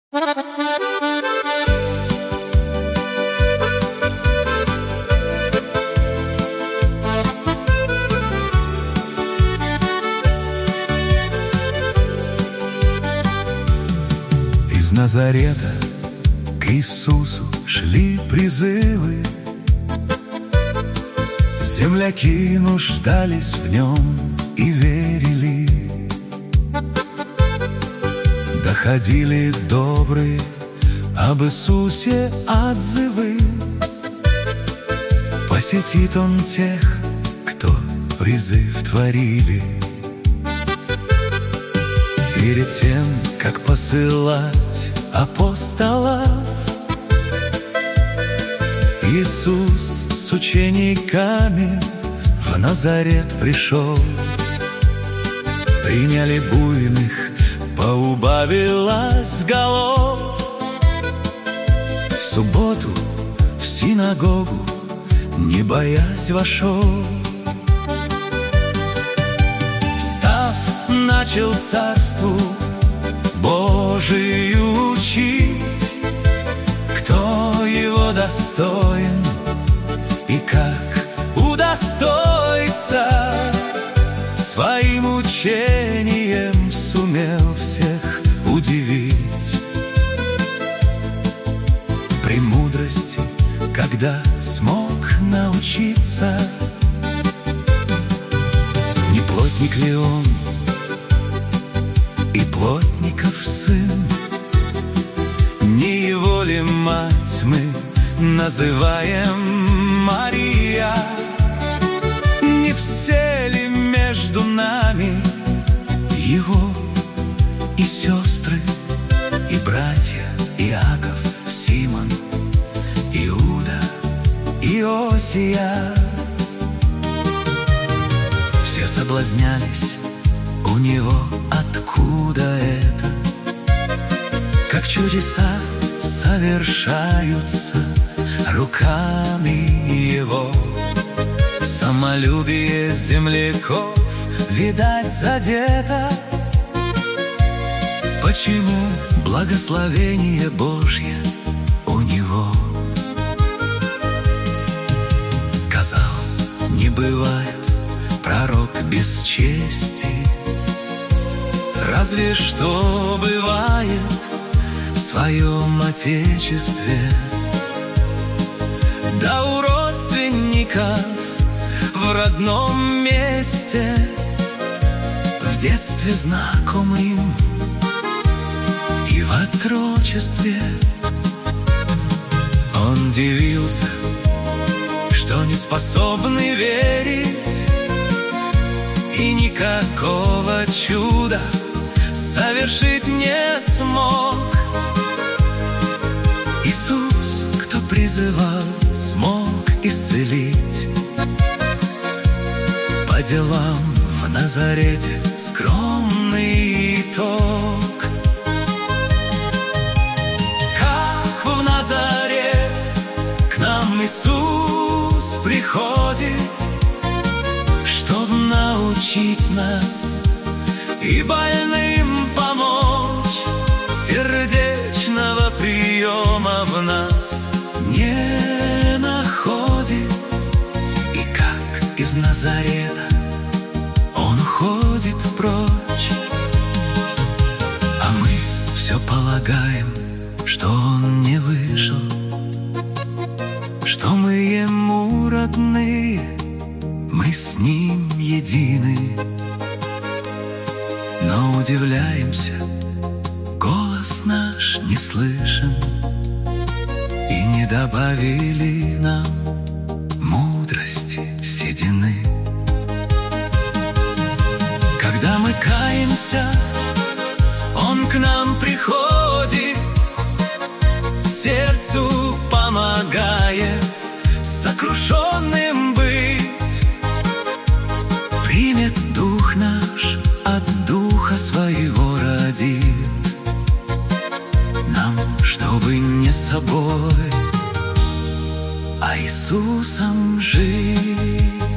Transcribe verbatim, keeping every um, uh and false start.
Из Назарета к Иисусу шли призывы. Земляки нуждались в нем и верили. Доходили добрые об Иисусе отзывы. Посетит он тех, кто призыв творили. Перед тем, как посылать апостолов, Иисус с учениками в Назарет пришел. Приняли буйных, поубавилось голов. В субботу в синагогу, не боясь, вошел. Встав, начал царству Божию учить, кто его достоин и как удостоиться. Своим учением сумел всех удивить. Премудрости, когда смог научиться. Не плотник ли он, и плотников сын? Не его ли мать мы называем Мария? Не все ли между нами его и сестры, и братья Иаков, Симон, Иуда, Иосия? Все соблазнялись у него, откуда это? Как чудеса совершаются руками его. Самолюбие земляков, видать, задето. Почему благословение Божье у него? Сказал, не бывает пророк без чести. Разве что бывает в своем отечестве. Да у родственников в родном месте, в детстве знакомым и в отрочестве. Он дивился, что не способны верить, и никакого чуда совершить не смог. Иисус, кто призывал, смог исцелить. По делам в Назарете скромный итог. Как в Назарет к нам Иисус приходит, чтоб научить нас и больным помочь. Сердечного приема в нас не находит. И как из Назарета он уходит прочь. А мы все полагаем, что он не вышел, что мы ему родные, мы с ним едины. Но удивляемся, голос наш не слышен, и не добавили нам мудрости седины. Когда мы каемся, он к нам приходит, сердцу помогает сокрушенным быть. Примет дух наш, от духа своего родит нам, чтобы не собой, а Иисусом жить.